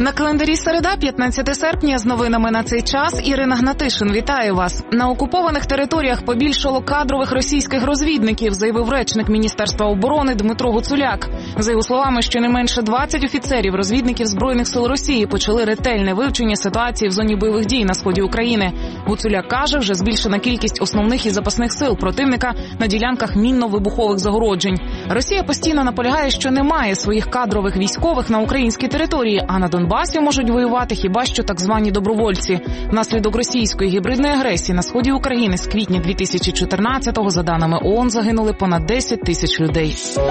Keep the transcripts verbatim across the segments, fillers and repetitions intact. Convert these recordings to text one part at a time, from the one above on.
На календарі середа, п'ятнадцяте серпня, з новинами на цей час Ірина Гнатишин. Вітаю вас. На окупованих територіях побільшало кадрових російських розвідників, заявив речник Міністерства оборони Дмитро Гуцуляк. За його словами, щонайменше двадцять офіцерів-розвідників Збройних сил Росії почали ретельне вивчення ситуації в зоні бойових дій на сході України. Гуцуляк каже, вже збільшена кількість основних і запасних сил противника на ділянках мінно-вибухових загороджень. Росія постійно наполягає, що немає своїх кадрових військових на українській території, а на Донбасі можуть воювати хіба що так звані добровольці. Внаслідок російської гібридної агресії на сході України з квітня дві тисячі чотирнадцятого, за даними ООН, загинули понад десять тисяч людей.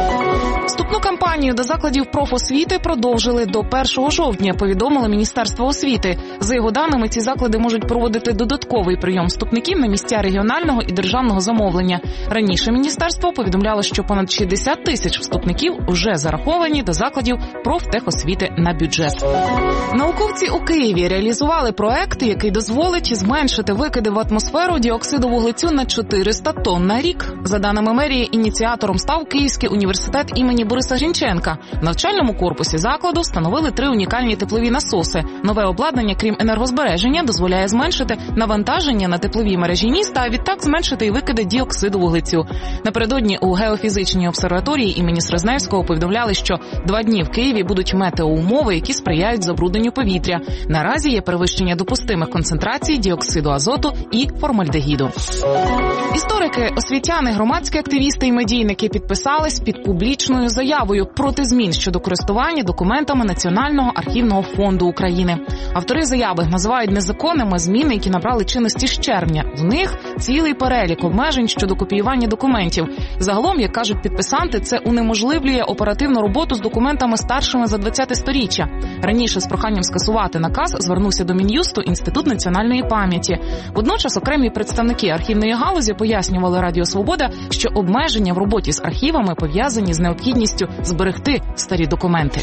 Вступну кампанію до закладів профосвіти продовжили до першого жовтня, повідомило Міністерство освіти. За його даними, ці заклади можуть проводити додатковий прийом вступників на місця регіонального і державного замовлення. Раніше міністерство повідомляло, що понад шістдесят тисяч вступників вже зараховані до закладів профтехосвіти на бюджет. Науковці у Києві реалізували проект, який дозволить зменшити викиди в атмосферу діоксиду вуглецю на чотириста тонн на рік. За даними мерії, ініціатором став Київський університет імені Бориса Грінченка. В навчальному корпусі закладу встановили три унікальні теплові насоси. Нове обладнання, крім енергозбереження, дозволяє зменшити навантаження на теплові мережі міста, а відтак зменшити і викиди діоксиду вуглецю. Напередодні у геофізичній обсерваторії імені Срезневського повідомляли, що два дні в Києві будуть метеоумови, які сприяють забрудненню повітря. Наразі є перевищення допустимих концентрацій діоксиду азоту і формальдегіду. Історики, освітяни, громадські активісти і медійники підписались під публічною заявою проти змін щодо користування документами Національного архівного фонду України. Автори заяви називають незаконними зміни, які набрали чинності з червня. В них цілий перелік обмежень щодо копіювання документів. Загалом, як кажуть підписанти, це унеможливлює оперативну роботу з документами старшими за двадцяте сторіччя. Раніше з проханням скасувати наказ звернувся до Мін'юсту Інститут національної пам'яті. Водночас окремі представники архівної галузі пояснювали Радіо Свобода, що обмеження в роботі з архівами пов'язані з необхідністю зберегти старі документи.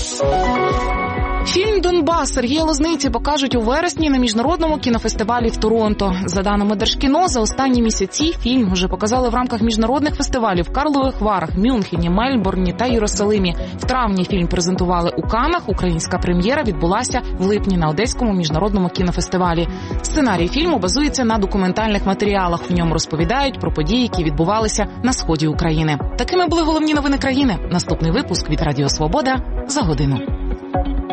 Фільм «Донбас» Сергія Лозниці покажуть у вересні на міжнародному кінофестивалі в Торонто. За даними Держкіно, за останні місяці фільм вже показали в рамках міжнародних фестивалів в Карлових Варах, Мюнхені, Мельбурні та Єрусалимі. В травні фільм презентували у Каннах, українська прем'єра відбулася в липні на Одеському міжнародному кінофестивалі. Сценарій фільму базується на документальних матеріалах. В ньому розповідають про події, які відбувалися на сході України. Такими були головні новини країни. Наступний випуск від Радіо Свобода за годину.